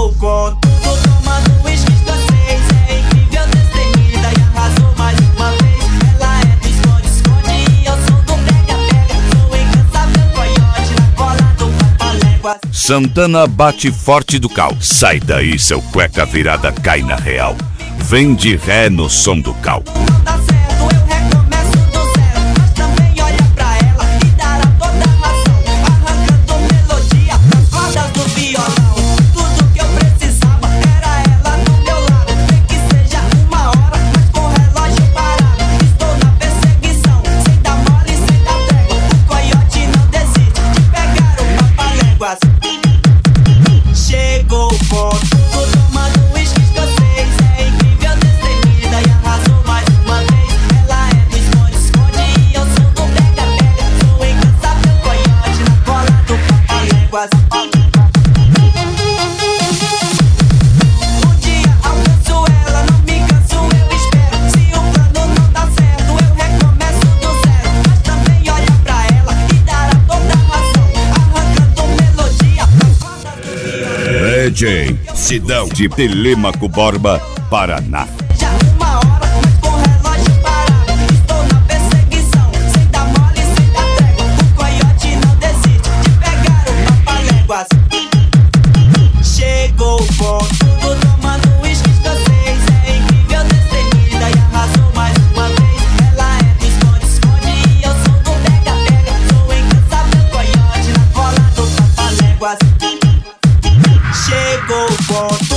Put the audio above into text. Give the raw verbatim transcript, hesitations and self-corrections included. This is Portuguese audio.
Chegou com tudo, tomando uísque escocês. É incrível, destemida e arrasou mais uma vez. Ela é do esconde-esconde e eu sou do pega-pega. Sou incansável coiote na cola do Papaléguas. Santana bate forte do cal. Sai daí, seu cueca virada cai na real. Vem de ré no som do cal. Não dá certo, eu recomeço do zero. Mas também olha pra ela e dará toda a razão. Arrancando melodia das cordas do violão. Tudo que eu precisava era ela do meu lado. Nem que seja uma hora, mas com o relógio parado. Estou na perseguição, sem dar mole, sem dar trégua. O coiote não desiste de pegar o Papaléguas. Chegou com tudo, tomando uísque escocês. É incrível, destemida e arrasou mais uma vez. Ela é do esconde-esconde e eu sou do pega-pega. Sou incansável coiote na cola do Papaléguas. Um dia alcanço ela, não me canso, eu espero. Se o plano não dá certo, eu recomeço do zero. Mas também olha pra ela e dará toda a razão. Arrancando melodia das cordas do violão. D J Sidão de Telêmaco Borba, Paraná. Já uma hora, mas com o relógio parado. Estou na perseguição, sem dar mole, sem dar trégua. O coiote não desiste de pegar o Papaléguas. Chegou com tudo, tomando uísque escocês. É incrível, destemida e arrasou mais uma vez. Ela é do esconde-esconde e eu sou do pega-pega. Sou incansável coiote na cola do Papaléguas. Chegou com